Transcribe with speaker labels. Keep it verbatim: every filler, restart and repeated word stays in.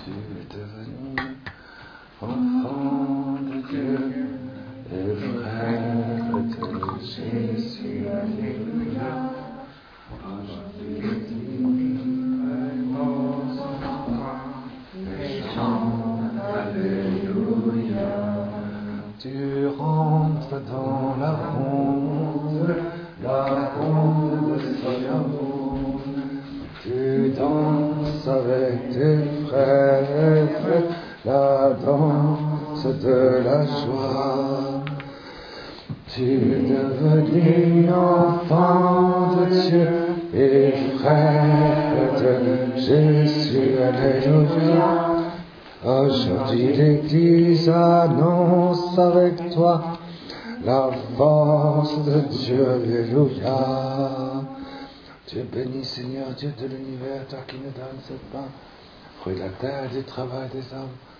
Speaker 1: tu es devenu enfant de Dieu et frère de Jésus. Alléluia. Aujourd'hui, et chante Alléluia. Tu rentres dans la ronde, la ronde de son amour. Tu danses avec tes frères, la danse de la joie. Tu es devenu enfant de Dieu et frère de Jésus. Alléluia. Aujourd'hui l'Église annonce avec toi la force de Dieu. Alléluia. Dieu béni, Seigneur, Dieu de l'univers, toi qui nous donnes ce pain, fruit de la terre et du travail des hommes.